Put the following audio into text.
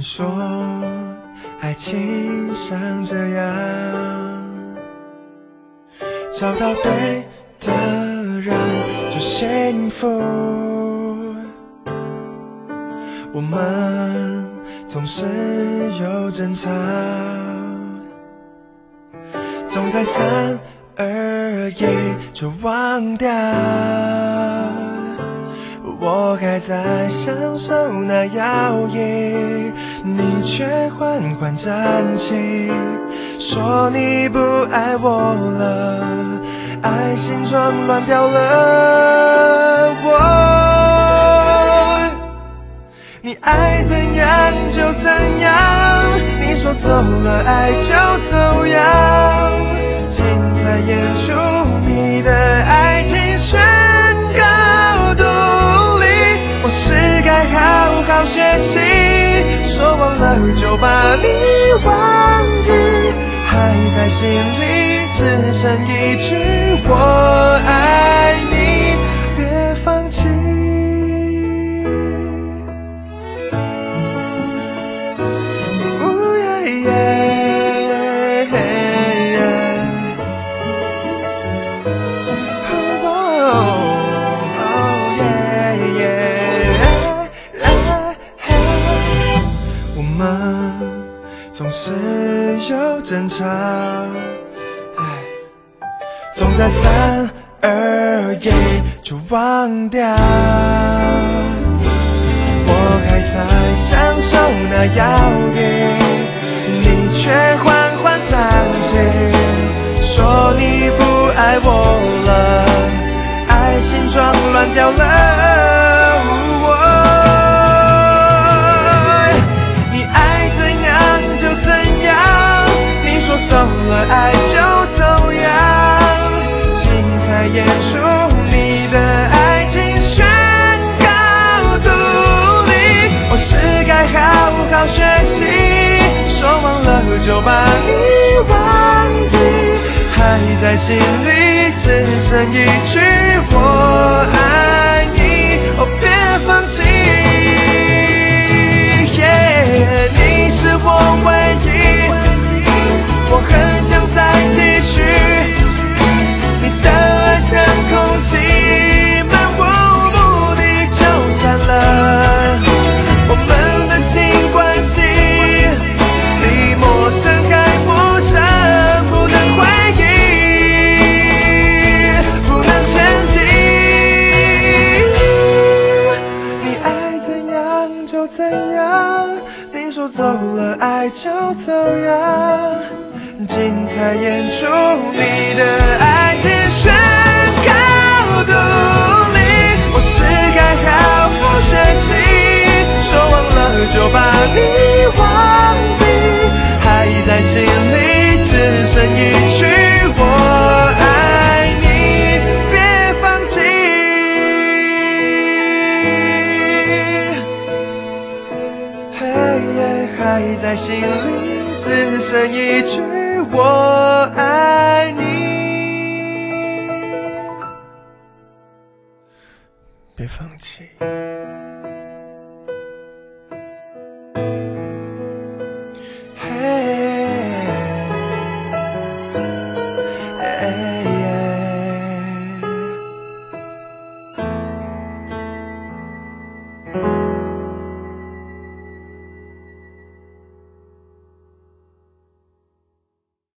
说爱情像这样，找到对的人就幸福。我们总是有争吵，总在3、2、1就忘掉。我还在享受那摇曳，你却缓缓站起，说你不爱我了，爱形状乱掉了。你爱怎样就怎样，你说走了爱就走样，精彩演出你的爱情宣告独立。我是该好好学习，说忘了就把你忘记，还在心里只剩一句我爱你，别放弃。总是有争吵，总在3、2、1就忘掉。我还在享受那摇曳，你却缓缓站起，说你不爱我了，爱形状乱掉了。走了爱就走样，精彩演出你的爱情宣告独立。我是该好好学习，说忘了就把你忘记，还在心里只剩一句我爱你，哦别放弃。你是我唯一，我很想再继续，你的爱像空气，漫无目的就散了。我们的新关系比陌生还陌生，不能回忆，不能前进。你爱怎样就怎样，你说走了爱就走样，精彩演出你的爱情宣告独立。我是该好好学习，说忘了就把你忘记，还在心里只剩一句我爱你，别放弃。还在心里只剩一句我爱你，别放弃。